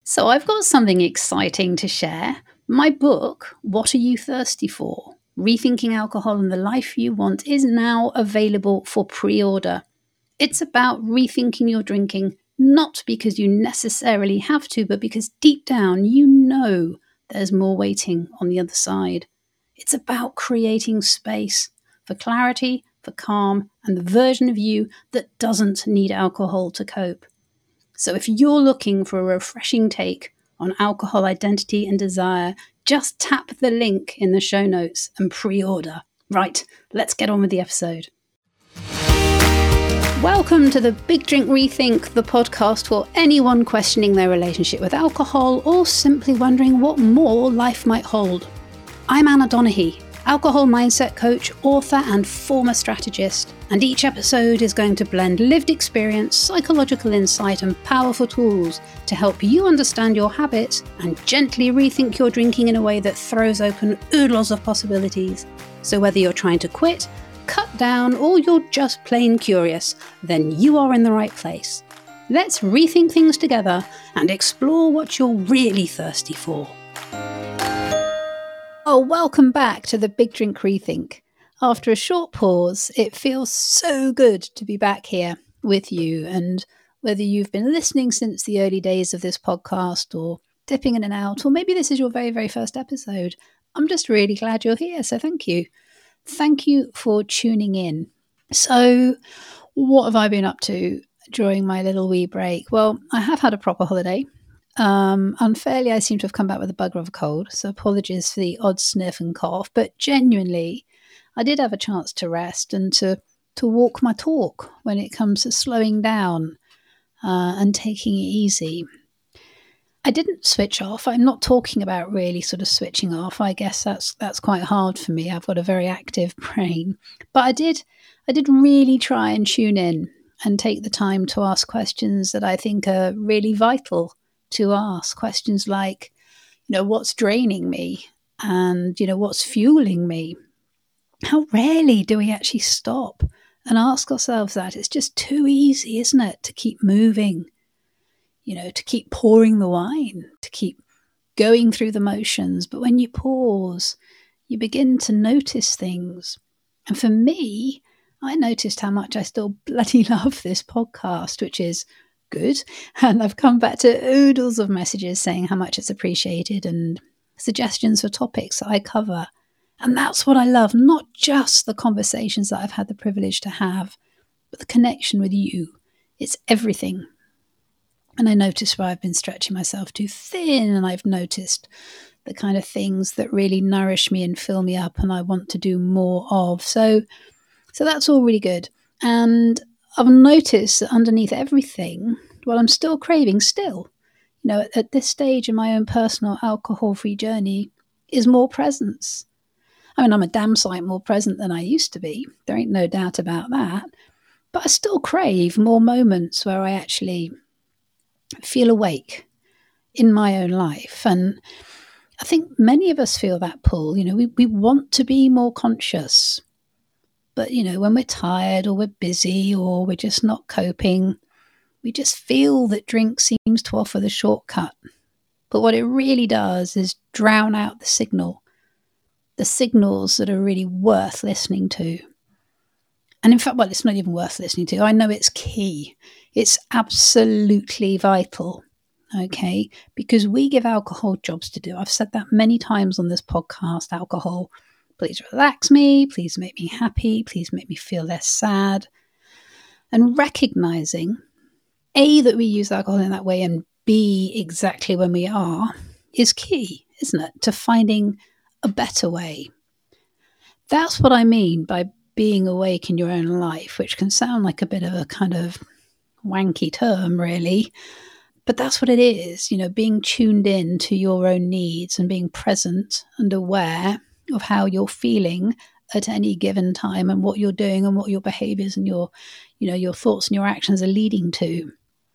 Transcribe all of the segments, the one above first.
So I've got something exciting to share. My book, What Are You Thirsty For? Rethinking Alcohol and the Life You Want, is now available for pre-order. It's about rethinking your drinking, not because you necessarily have to, but because deep down you know there's more waiting on the other side. It's about creating space for clarity, for calm, and the version of you that doesn't need alcohol to cope. So if you're looking for a refreshing take on alcohol identity and desire, just tap the link in the show notes and pre-order. Right, let's get on with the episode. Welcome to the Big Drink Rethink, the podcast for anyone questioning their relationship with alcohol or simply wondering what more life might hold. I'm Anna Donaghy, alcohol mindset coach, author and former strategist, and each episode is going to blend lived experience, psychological insight and powerful tools to help you understand your habits and gently rethink your drinking in a way that throws open oodles of possibilities. So whether you're trying to quit, cut down, or you're just plain curious, then you are in the right place. Let's rethink things together and explore what you're really thirsty for. Oh, welcome back to the Big Drink Rethink. After a short pause, it feels so good to be back here with you. And whether you've been listening since the early days of this podcast or dipping in and out, or maybe this is your very, very first episode, I'm just really glad you're here. So thank you. Thank you for tuning in. So what have I been up to during my little wee break? Well, I have had a proper holiday. Unfairly, I seem to have come back with a bugger of a cold, so apologies for the odd sniff and cough, but genuinely, I did have a chance to rest and to walk my talk when it comes to slowing down and taking it easy. I didn't switch off. I'm not talking about really sort of switching off. I guess that's quite hard for me. I've got a very active brain. But I did really try and tune in and take the time to ask questions that I think are really vital to ask. Questions like, what's draining me? And, what's fueling me? How rarely do we actually stop and ask ourselves that? It's just too easy, isn't it, to keep moving, to keep pouring the wine, to keep going through the motions. But when you pause, you begin to notice things. And for me, I noticed how much I still bloody love this podcast, which is good. And I've come back to oodles of messages saying how much it's appreciated and suggestions for topics that I cover. And that's what I love, not just the conversations that I've had the privilege to have, but the connection with you. It's everything. And I notice where I've been stretching myself too thin, and I've noticed the kind of things that really nourish me and fill me up and I want to do more of. So that's all really good. And I've noticed that underneath everything, well, I'm still craving at this stage in my own personal alcohol-free journey, is more presence. I mean, I'm a damn sight more present than I used to be. There ain't no doubt about that. But I still crave more moments where I actually feel awake in my own life. And I think many of us feel that pull. We want to be more conscious. But, when we're tired or we're busy or we're just not coping, we just feel that drink seems to offer the shortcut. But what it really does is drown out the signals that are really worth listening to. And in fact, well, it's not even worth listening to. I know it's key. It's absolutely vital, okay? Because we give alcohol jobs to do. I've said that many times on this podcast. Alcohol, please relax me, please make me happy, please make me feel less sad. And recognizing, A, that we use alcohol in that way, and B, exactly when we are, is key, isn't it, to finding a better way. That's what I mean by being awake in your own life, which can sound like a bit of a kind of wanky term, really. But that's what it is, being tuned in to your own needs and being present and aware of how you're feeling at any given time and what you're doing and what your behaviors and your thoughts and your actions are leading to.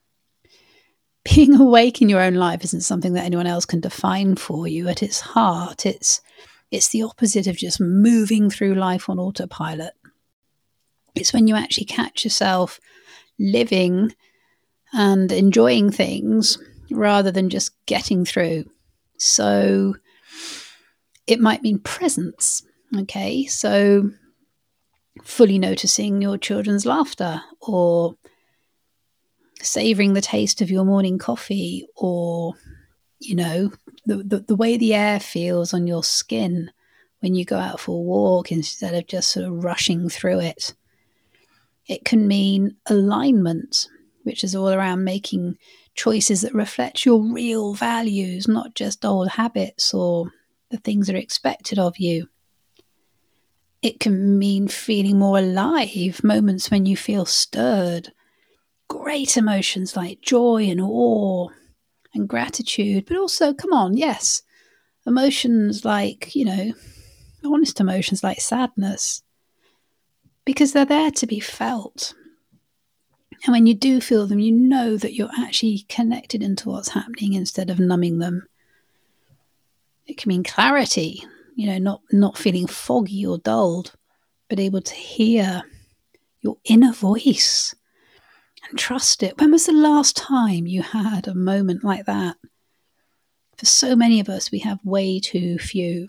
Being awake in your own life isn't something that anyone else can define for you. At its heart, it's the opposite of just moving through life on autopilot. It's when you actually catch yourself living and enjoying things rather than just getting through. So it might mean presence. Okay, so fully noticing your children's laughter, or savouring the taste of your morning coffee, or, the way the air feels on your skin when you go out for a walk instead of just sort of rushing through it. It can mean alignment, which is all around making choices that reflect your real values, not just old habits or the things that are expected of you. It can mean feeling more alive, moments when you feel stirred, great emotions like joy and awe and gratitude, but also, come on, yes, emotions like, honest emotions like sadness, because they're there to be felt. And when you do feel them, you know that you're actually connected into what's happening instead of numbing them. It can mean clarity, not feeling foggy or dulled, but able to hear your inner voice and trust it. When was the last time you had a moment like that? For so many of us, we have way too few.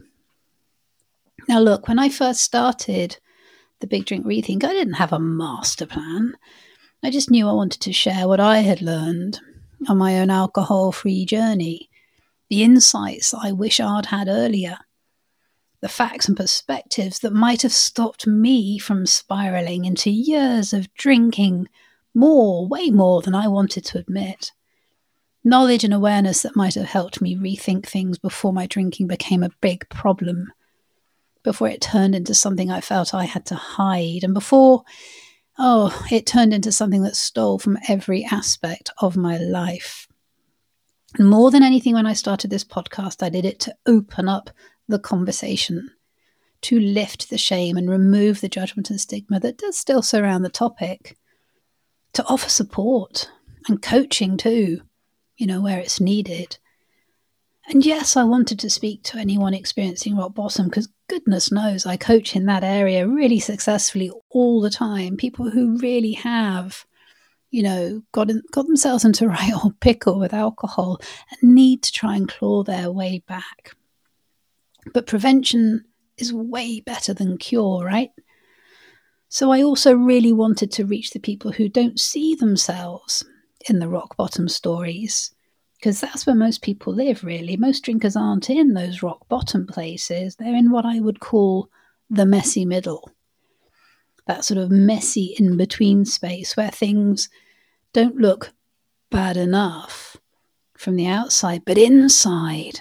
Now, look, when I first started the Big Drink Rethink, I didn't have a master plan. I just knew I wanted to share what I had learned on my own alcohol-free journey, the insights I wish I'd had earlier, the facts and perspectives that might have stopped me from spiraling into years of drinking more, way more than I wanted to admit. Knowledge and awareness that might have helped me rethink things before my drinking became a big problem, before it turned into something I felt I had to hide, and before, it turned into something that stole from every aspect of my life. And more than anything, when I started this podcast, I did it to open up the conversation, to lift the shame and remove the judgment and stigma that does still surround the topic, to offer support and coaching too, where it's needed. And yes, I wanted to speak to anyone experiencing rock bottom, because goodness knows I coach in that area really successfully all the time. People who really have, got themselves into a right old pickle with alcohol and need to try and claw their way back. But prevention is way better than cure, right? So I also really wanted to reach the people who don't see themselves in the rock bottom stories, because that's where most people live, really. Most drinkers aren't in those rock bottom places. They're in what I would call the messy middle, that sort of messy in-between space where things don't look bad enough from the outside, but inside,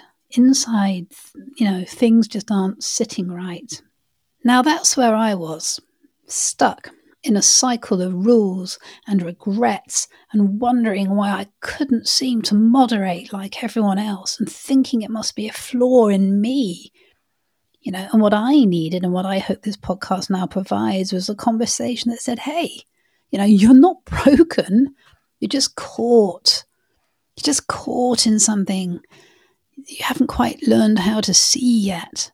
things just aren't sitting right. Now that's where I was, stuck in a cycle of rules and regrets and wondering why I couldn't seem to moderate like everyone else and thinking it must be a flaw in me. And what I needed and what I hope this podcast now provides was a conversation that said, hey, you're not broken. You're just caught. You're just caught in something you haven't quite learned how to see yet,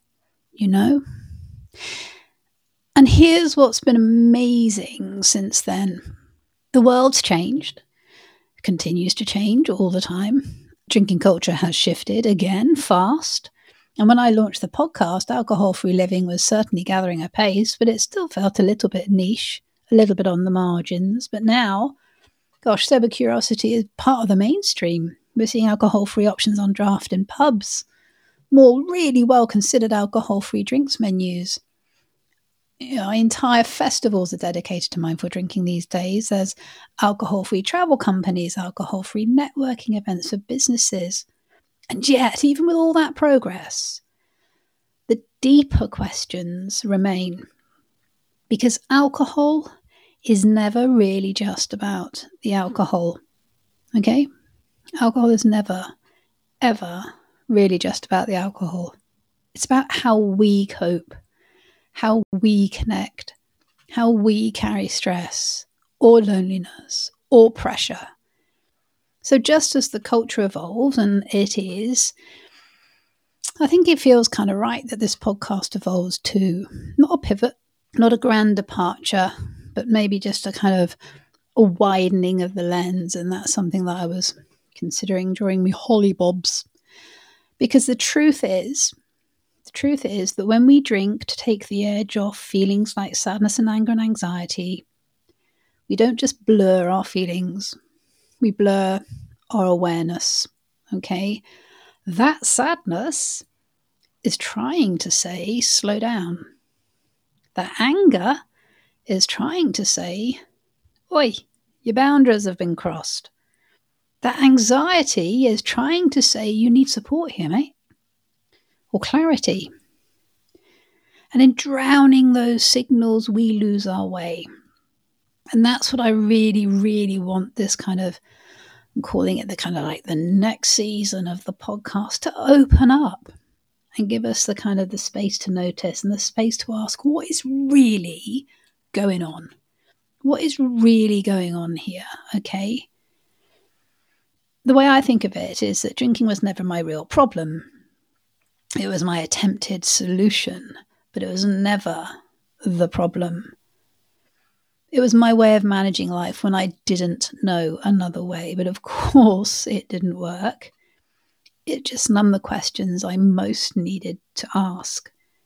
And here's what's been amazing since then. The world's changed, continues to change all the time. Drinking culture has shifted again, fast. And when I launched the podcast, Alcohol-Free Living was certainly gathering a pace, but it still felt a little bit niche, a little bit on the margins. But now, sober curiosity is part of the mainstream. We're seeing alcohol-free options on draft in pubs, more really well-considered alcohol-free drinks menus. Entire festivals are dedicated to mindful drinking these days. There's alcohol-free travel companies, alcohol-free networking events for businesses. And yet, even with all that progress, the deeper questions remain. Because alcohol is never really just about the alcohol. Okay? Alcohol is never, ever really just about the alcohol. It's about how we cope, how we connect, how we carry stress or loneliness or pressure. So just as the culture evolves, and it is, I think it feels kind of right that this podcast evolves too. Not a pivot, not a grand departure, but maybe just a kind of a widening of the lens. And that's something that I was considering drawing me hollybobs. Because the truth is that when we drink to take the edge off feelings like sadness and anger and anxiety, we don't just blur our feelings, we blur our awareness, okay? That sadness is trying to say, slow down. That anger is trying to say, oi, your boundaries have been crossed. That anxiety is trying to say, you need support here, mate. Or clarity. And in drowning those signals, we lose our way. And that's what I really, really want this kind of, I'm calling it the kind of like the next season of the podcast, to open up and give us the kind of the space to notice and the space to ask, what is really going on? What is really going on here? Okay. The way I think of it is that drinking was never my real problem. It was my attempted solution, but it was never the problem. It was my way of managing life when I didn't know another way. But of course, it didn't work. It just numbed the questions I most needed to ask.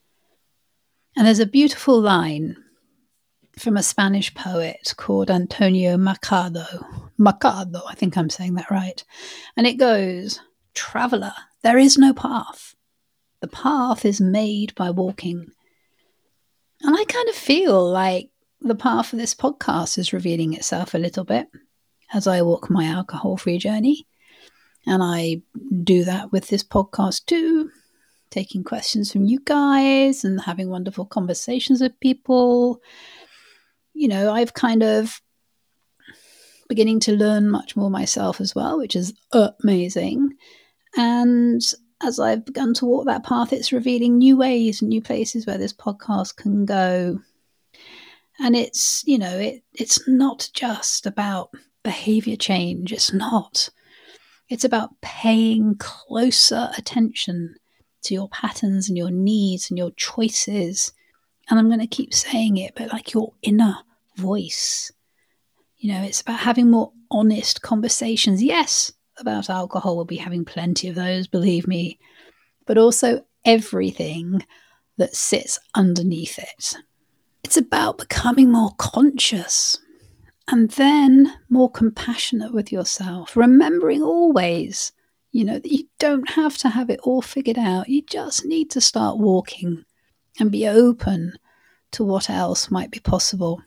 And there's a beautiful line from a Spanish poet called Antonio Machado. Machado, I think I'm saying that right. And it goes, "Traveller, there is no path. The path is made by walking." And I kind of feel like the path of this podcast is revealing itself a little bit as I walk my alcohol-free journey. And I do that with this podcast too, taking questions from you guys and having wonderful conversations with people. You know, I've kind of beginning to learn much more myself as well, which is amazing. And as I've begun to walk that path, it's revealing new ways and new places where this podcast can go. And it's, you know, it's not just about behavior change. It's not. It's about paying closer attention to your patterns and your needs and your choices. And I'm going to keep saying it, but like your inner voice. You know, it's about having more honest conversations. Yes, about alcohol, we'll be having plenty of those, believe me, but also everything that sits underneath it. It's about becoming more conscious and then more compassionate with yourself, remembering always, you know, that you don't have to have it all figured out. You just need to start walking and be open to what else might be possible.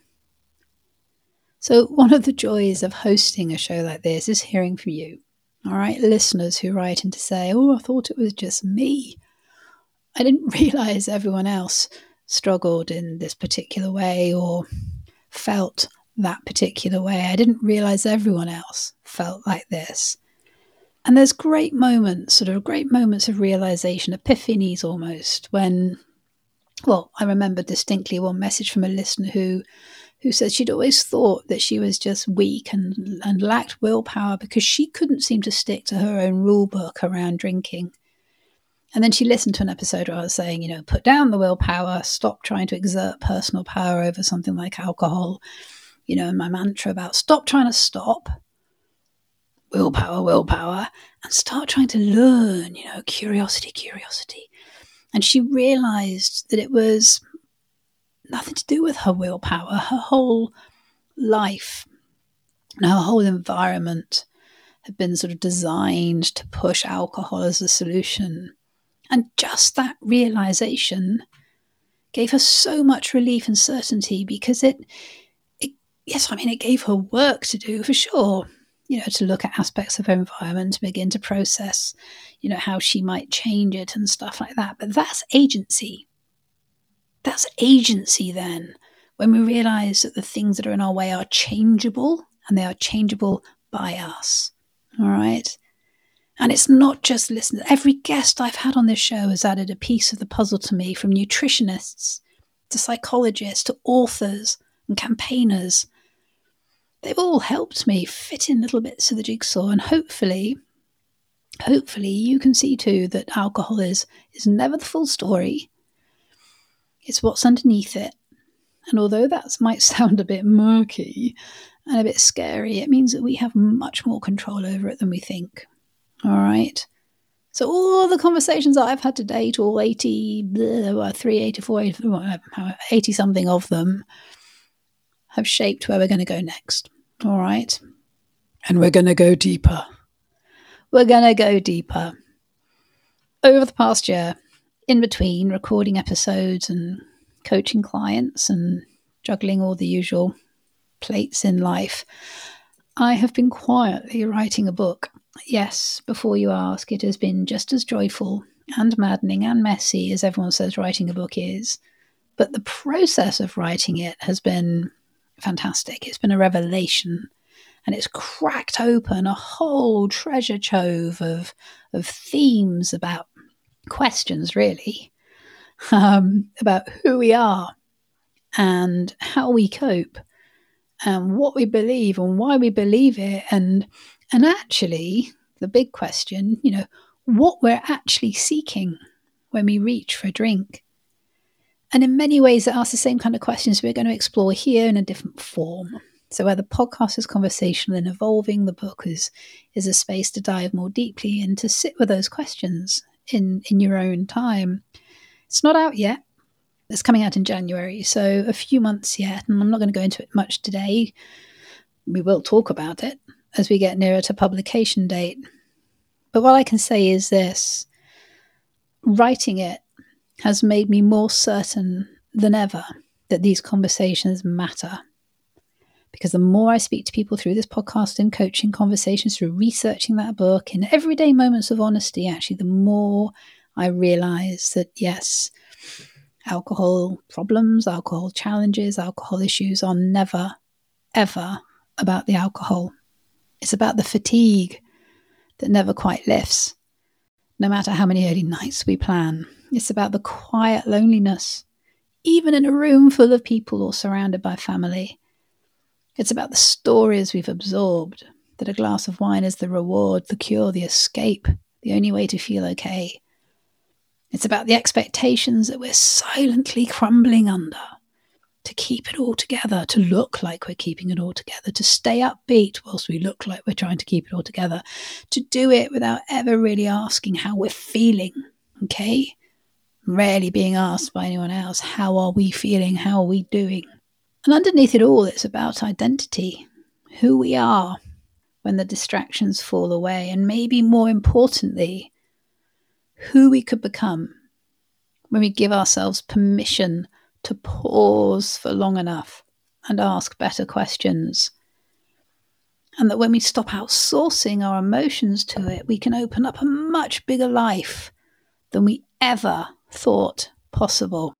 So one of the joys of hosting a show like this is hearing from you. All right, listeners who write in to say, oh, I thought it was just me. I didn't realize everyone else struggled in this particular way or felt that particular way. I didn't realize everyone else felt like this. And there's great moments of realization, epiphanies almost, when, well, I remember distinctly one message from a listener who said she'd always thought that she was just weak and lacked willpower because she couldn't seem to stick to her own rule book around drinking. And then she listened to an episode where I was saying, you know, put down the willpower, stop trying to exert personal power over something like alcohol. You know, and my mantra about stop trying to stop, willpower, and start trying to learn, you know, curiosity. And she realized that it was nothing to do with her willpower. Her whole life and her whole environment had been sort of designed to push alcohol as a solution. And just that realization gave her so much relief and certainty because it gave her work to do for sure, you know, to look at aspects of her environment, to begin to process, you know, how she might change it and stuff like that. But that's agency. That's agency then, when we realize that the things that are in our way are changeable and they are changeable by us. All right. And it's not just listeners. Every guest I've had on this show has added a piece of the puzzle to me, from nutritionists to psychologists to authors and campaigners. They've all helped me fit in little bits of the jigsaw, and hopefully you can see too that alcohol is never the full story. It's what's underneath it. And although that might sound a bit murky, and a bit scary, it means that we have much more control over it than we think. All right. So all the conversations that I've had to date, all 80, 384, 80 something of them, have shaped where we're going to go next. All right. And we're going to go deeper. We're going to go deeper. Over the past year, in between recording episodes and coaching clients and juggling all the usual plates in life, I have been quietly writing a book. Yes, before you ask, it has been just as joyful and maddening and messy as everyone says writing a book is. But the process of writing it has been fantastic. It's been a revelation, and it's cracked open a whole treasure trove of themes, about questions, really, about who we are and how we cope and what we believe and why we believe it. And actually, the big question, what we're actually seeking when we reach for a drink. And in many ways, it asks the same kind of questions we're going to explore here in a different form. So where the podcast is conversational and evolving, the book is a space to dive more deeply and to sit with those questions in your own time. It's not out yet. It's coming out in January, so a few months yet, and I'm not going to go into it much today. We will talk about it as we get nearer to publication date. But what I can say is this: writing it has made me more certain than ever that these conversations matter. Because the more I speak to people through this podcast and coaching conversations, through researching that book, in everyday moments of honesty, actually, the more I realize that, yes, alcohol problems, alcohol challenges, alcohol issues are never, ever about the alcohol. It's about the fatigue that never quite lifts, no matter how many early nights we plan. It's about the quiet loneliness, even in a room full of people or surrounded by family. It's about the stories we've absorbed, that a glass of wine is the reward, the cure, the escape, the only way to feel okay. It's about the expectations that we're silently crumbling under, to keep it all together, to look like we're keeping it all together, to stay upbeat whilst we look like we're trying to keep it all together, to do it without ever really asking how we're feeling, okay? Rarely being asked by anyone else, how are we feeling, how are we doing? And underneath it all, it's about identity, who we are when the distractions fall away, and maybe more importantly, who we could become when we give ourselves permission to pause for long enough and ask better questions. And that when we stop outsourcing our emotions to it, we can open up a much bigger life than we ever thought possible.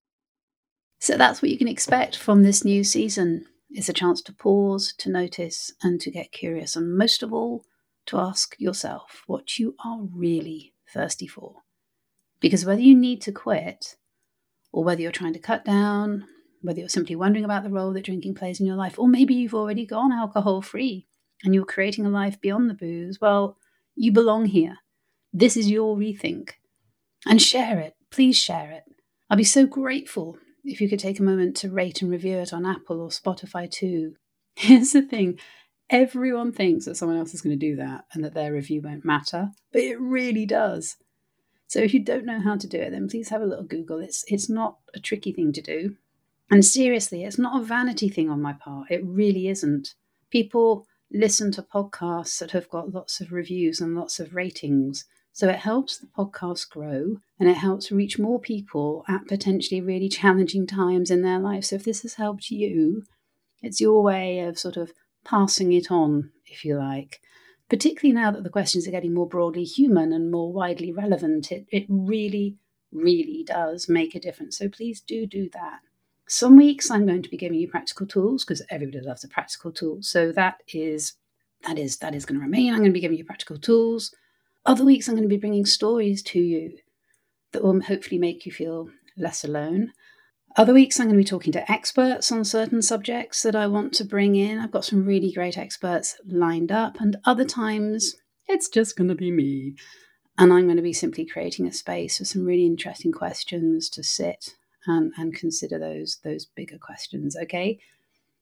So that's what you can expect from this new season. It's a chance to pause, to notice, and to get curious. And most of all, to ask yourself what you are really thirsty for. Because whether you need to quit, or whether you're trying to cut down, whether you're simply wondering about the role that drinking plays in your life, or maybe you've already gone alcohol-free and you're creating a life beyond the booze, well, you belong here. This is your rethink. And share it. Please share it. I'll be so grateful if you could take a moment to rate and review it on Apple or Spotify too. Here's the thing. Everyone thinks that someone else is going to do that and that their review won't matter, but it really does. So if you don't know how to do it, then please have a little Google. It's not a tricky thing to do. And seriously, it's not a vanity thing on my part. It really isn't. People listen to podcasts that have got lots of reviews and lots of ratings. So it helps the podcast grow and it helps reach more people at potentially really challenging times in their life. So if this has helped you, it's your way of sort of passing it on, if you like. Particularly now that the questions are getting more broadly human and more widely relevant, it really, really does make a difference. So please do that. Some weeks I'm going to be giving you practical tools because everybody loves a practical tool. So that is going to remain. I'm going to be giving you practical tools. Other weeks I'm going to be bringing stories to you that will hopefully make you feel less alone. Other weeks I'm going to be talking to experts on certain subjects that I want to bring in. I've got some really great experts lined up, and other times it's just going to be me. And I'm going to be simply creating a space for some really interesting questions to sit and consider those bigger questions, okay?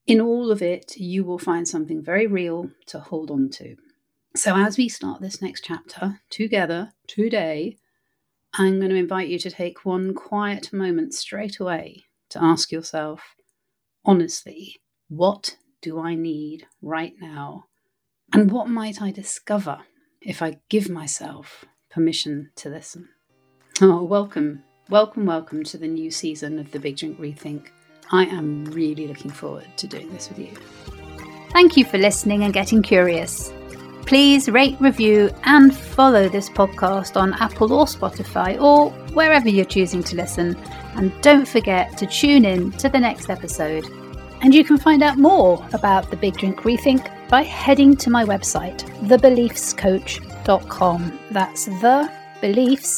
In all of it, you will find something very real to hold on to. So as we start this next chapter together today, I'm going to invite you to take one quiet moment straight away to ask yourself, honestly, what do I need right now? And what might I discover if I give myself permission to listen? Oh, welcome to the new season of the Big Drink Rethink. I am really looking forward to doing this with you. Thank you for listening and getting curious. Please rate, review and follow this podcast on Apple or Spotify or wherever you're choosing to listen. And don't forget to tune in to the next episode. And you can find out more about the Big Drink Rethink by heading to my website, thebeliefscoach.com. That's The Beliefs,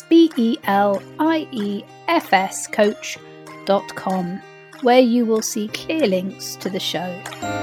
BELIEFS coach.com, where you will see clear links to the show.